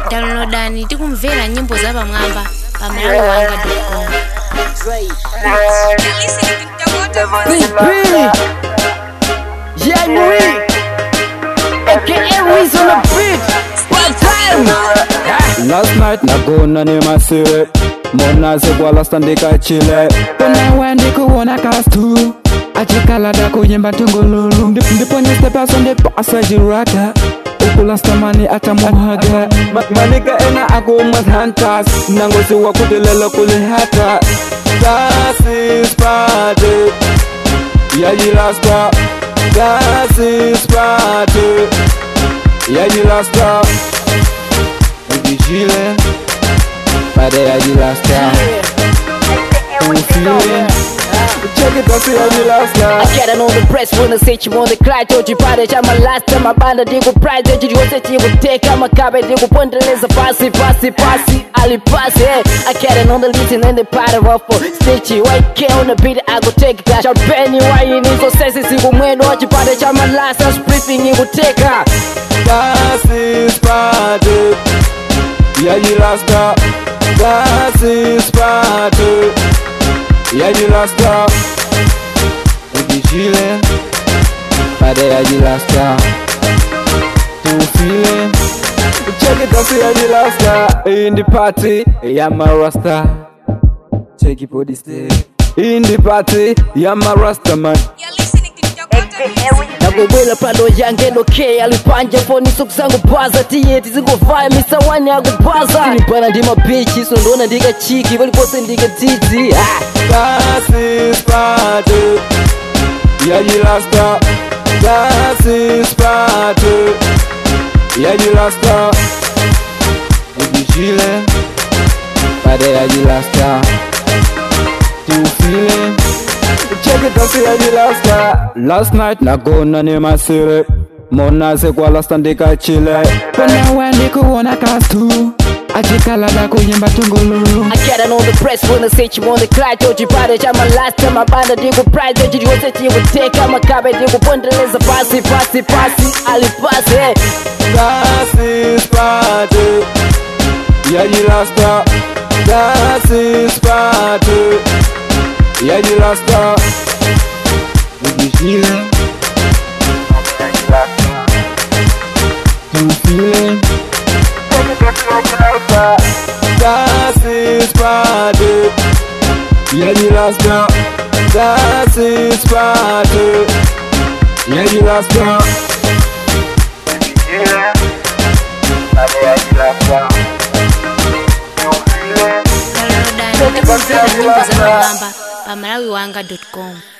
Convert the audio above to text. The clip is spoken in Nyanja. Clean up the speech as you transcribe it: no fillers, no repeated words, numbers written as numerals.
Downloadani tikumvera nyimbo za pamwamba pa malawiwanga.com. Last night nagona ni masire Mona zegwa last ndika chile Pona wendi kuona kastu Achikala da kuyemba tungululu Ndipo nyeste paso ndipo asajirata Ukula stamani ata muhaga Manika ena aku madhantas Nangosi wakutilelo kulihata Das is party Yaji lasta Das is party Yaji lasta Vigile Pada yaji lasta Check it out, yaji lasta I get it on the press when I say you want the cry. Told you about it, I'm a last time I band a digo prize. Did you say you would take I'm a cabin, digo pondeleza passy Ali pass, yeah. I get it on the listen and the pattern of stitchy. White K on the beat, I go take that. Shout penny, why you need so sexy? See when what you about it, I'm a last time splitting, you would take her. Das ist party Yaji lasta Das ist party Yaji lasta Vigile Pada yaji lasta Tu feeling Check it out, yaji lasta In the party, I'm a rasta Check it for the stage In the party, I'm a rasta man Nagwebwela palo yange okay alipanja phone sok zangu baza tiyeti zingovaya Mr. One yakubaza nibana ndima bitch so ndona ndika chiki balipose ndika titi Das ist party Yaji lasta Das ist party Yaji lasta Vigile Pada yaji lasta Tu feeling Check it out, yaji lasta Last night nagona ni masire Mona zegwa lasta ndika chile Pona wendi kuona kastu Achikala da kuyemba tungululu I get it on the press when I say you want the cry. Told you about it, I'm a last time I band a digo prize. Did you say you would take I'm a cabin, digo pondeleza passy Ali pass, yeah. Das ist party Yaji lasta Das ist party Yaji lasta Vigile Yaji lasta Tu feeling Das ist party Yaji lasta Das ist party Yaji lasta Vigile Pada yaji lasta Downloadani tikumvera nyimbo za pamwamba pa malawiwanga.com.